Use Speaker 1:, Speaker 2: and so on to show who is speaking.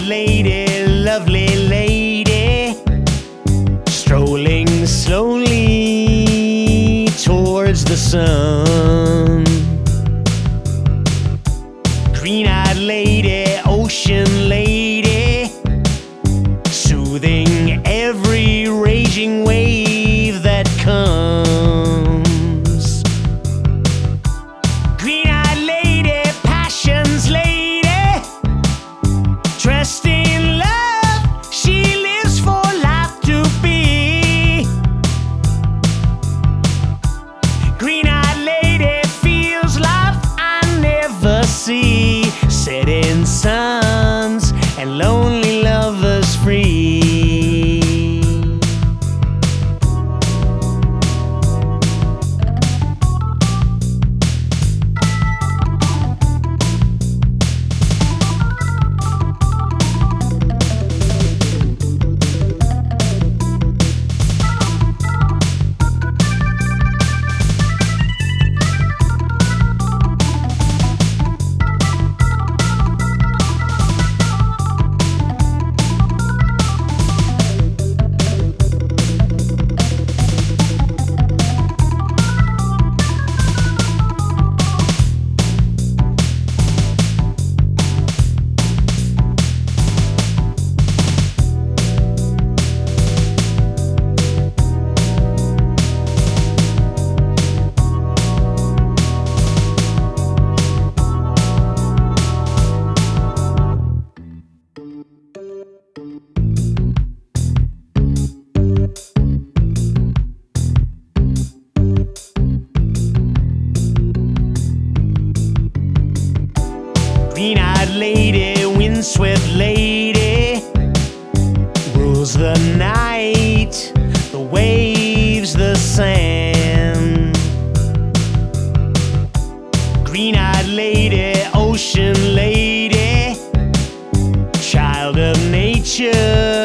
Speaker 1: lady, lovely lady, strolling slowly towards the sun. Green-eyed lady, ocean lady, soothing every raging wave that comes. Green-eyed lady, passions lady, dressed in love, she lives for life to be. Green-eyed lady feels life I never see. Setting suns and lonely lovers free. Green-eyed lady, windswept lady, rules the night, the waves, the sand. Green-eyed lady, ocean lady, child of nature,